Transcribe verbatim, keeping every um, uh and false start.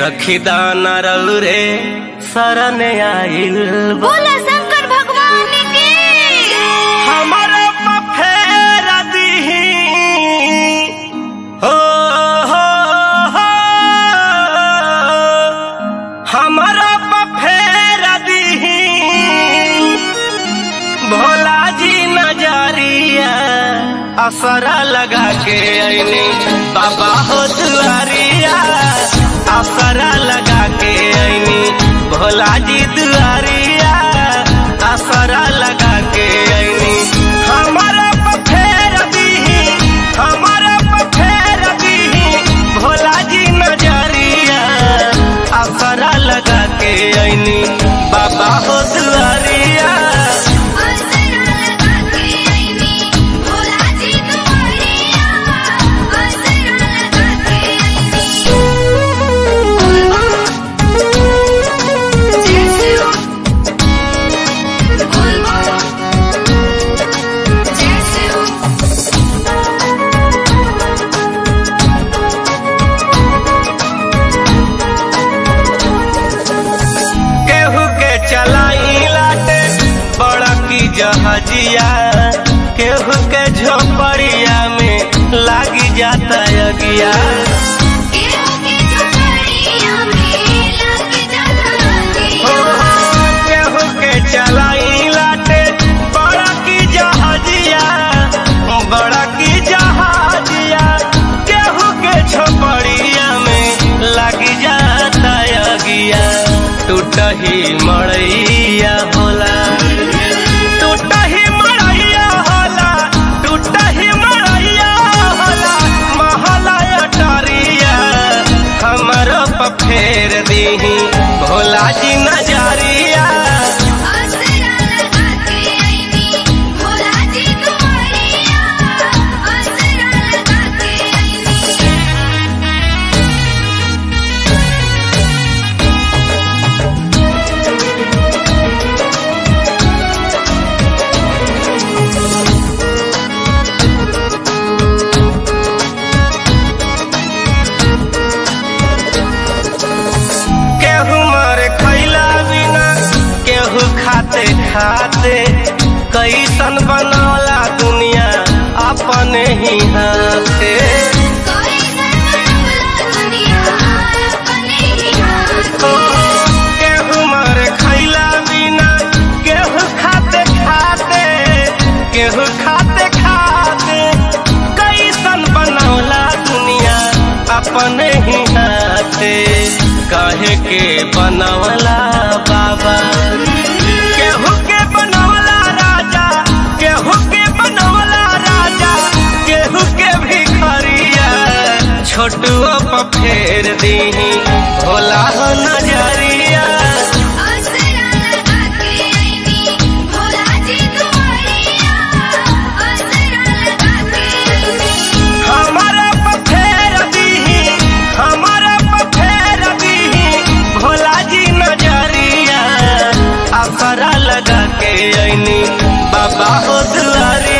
सखी दाना रलू रे शरण आइल बोला शंकर भगवान की हमारा फेर दीही हो हो हो हमारा फेर दीही भोला जी नजरिया असरा लगा के आईनी बाबा हो दुआरिया असरा लगा के आईनी भोला जी दुआरिया असरा लगा के आईनी हमारा फेर दीही हमारा फेर दीही भोला जी नजरिया असरा लगा के आईनी बाबा हो दुआरिया जहाजिया केहू के झोपड़िया में लागी जाता अगिया केहू के चलाई लाटे बड़ा की जहाजिया बड़ा की जहाजिया केहू के झोपड़िया में लागी जाता अगिया टूटही मड़ैया होला फेर दीही भोला जी नजरिया खाते खाते कैसन बनौला दुनिया अपने ही हाथे केहू मर खैला बिना केहू खाते खाते केहू खाते खाते कैसन बनौला दुनिया अपने ही हाथे काहे के बनौला बाबा केहू के बनवला राजा केहू के बनवला राजा केहू के भिखरिया छोटुओ पर फेर दीही भोला हो नजरिया हमारा पर फेर दीही हमारा पर फेर दीही भोला जी नजरिया असरा लगा के आईनी बाबा हो दुआरी।